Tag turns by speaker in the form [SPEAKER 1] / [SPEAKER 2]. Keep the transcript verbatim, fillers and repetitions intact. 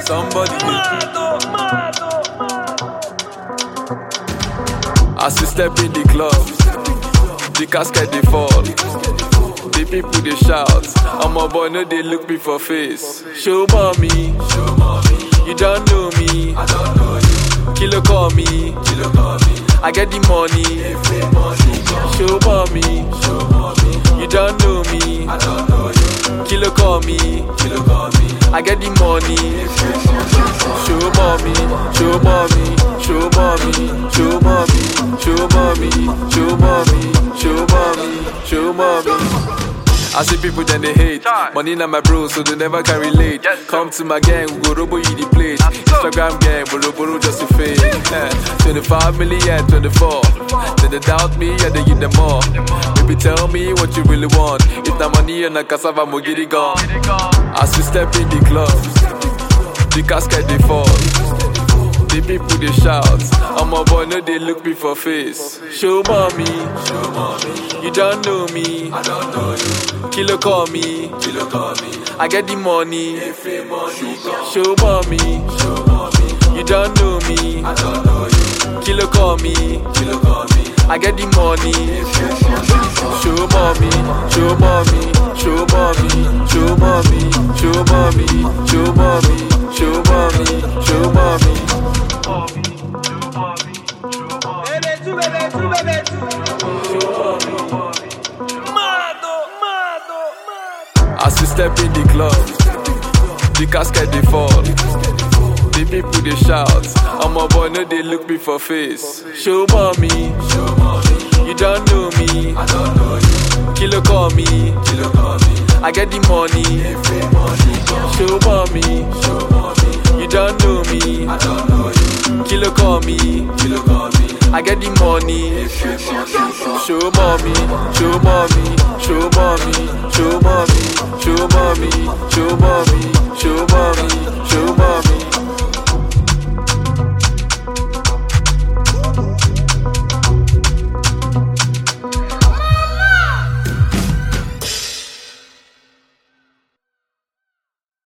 [SPEAKER 1] Somebody as we step in the club, the casket they fall, the people they shout. I'm a boy, no they look me for face. Show mommy, you don't know me. Kilo call me, I get the money. Show mommy, you don't know me. Kilo call me, I get the money. Show mommy, show mommy, show mommy, show mommy, show mommy, show mommy, show mommy, show mommy. I see people then they hate. Money na my bro, so they never can relate. Come to my gang, we go robo you the plate. Instagram gang, we robo just to fade. Eh, twenty-five million, twenty-four. Then they doubt me, yeah they give them more. Baby tell me what you really want. If the money and the cassava, mo get it gone. As we step in the club, the casket they fall, the people they shout. I'm a boy, no they look me for face. Show mommy, you don't know me. Kilo call me, I get the money. Show mommy, you don't know me. Kilo call me, I get the money. Show mommy, show mommy, show mommy, show mommy, show mommy, show mommy, show mommy, show mommy. As we step in the club, the casket they fall, the people they shout. I'm a boy, no they look me for face. Show mommy, you don't know me. Kilo call me, I get the money. Show mommy, you don't know me. Kilo call me, I get the money. Show mommy, show mommy, show mommy, show mommy, show mommy, show mommy,